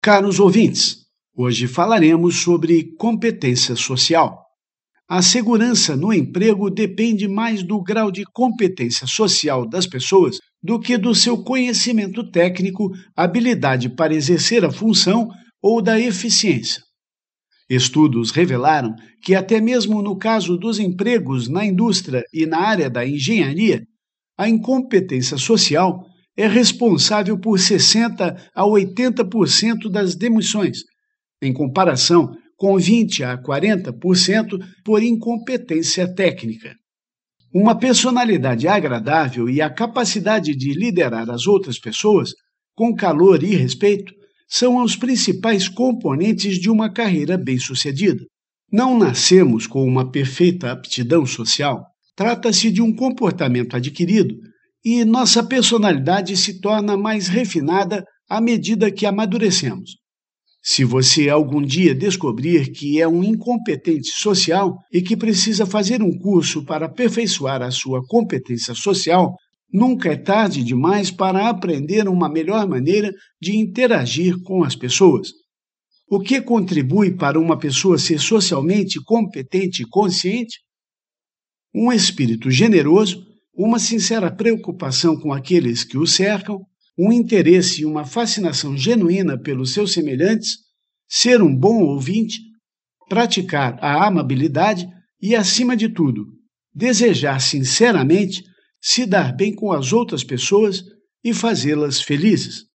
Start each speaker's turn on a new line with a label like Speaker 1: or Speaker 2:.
Speaker 1: Caros ouvintes, hoje falaremos sobre competência social. A segurança no emprego depende mais do grau de competência social das pessoas do que do seu conhecimento técnico, habilidade para exercer a função ou da eficiência. Estudos revelaram que, até mesmo no caso dos empregos na indústria e na área da engenharia, a incompetência social é responsável por 60 a 80% das demissões, em comparação com 20 a 40% por incompetência técnica. Uma personalidade agradável e a capacidade de liderar as outras pessoas, com calor e respeito, são os principais componentes de uma carreira bem-sucedida. Não nascemos com uma perfeita aptidão social. Trata-se de um comportamento adquirido e nossa personalidade se torna mais refinada à medida que amadurecemos. Se você algum dia descobrir que é um incompetente social e que precisa fazer um curso para aperfeiçoar a sua competência social, nunca é tarde demais para aprender uma melhor maneira de interagir com as pessoas. O que contribui para uma pessoa ser socialmente competente e consciente? Um espírito generoso, uma sincera preocupação com aqueles que o cercam, um interesse e uma fascinação genuína pelos seus semelhantes, ser um bom ouvinte, praticar a amabilidade e, acima de tudo, desejar sinceramente se dar bem com as outras pessoas e fazê-las felizes.